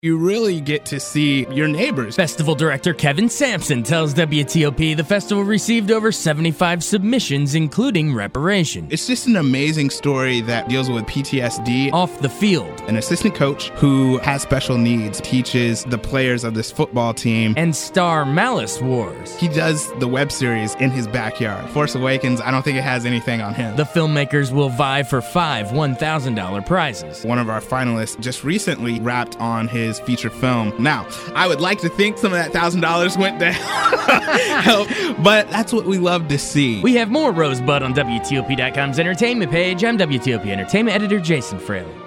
You really get to see your neighbors. Festival director Kevin Sampson tells WTOP the festival received over 75 submissions, including reparation. It's just an amazing story that deals with PTSD. Off the field. An assistant coach who has special needs teaches the players of this football team. And star Malice Wars. He does the web series in his backyard. Force Awakens, I don't think it has anything on him. The filmmakers will vie for 5 $1,000 prizes. One of our finalists just recently wrapped on his feature film. Now, I would like to think some of that $1,000 went to help, but that's what we love to see. We have more Rosebud on WTOP.com's entertainment page. I'm WTOP Entertainment Editor Jason Fraley.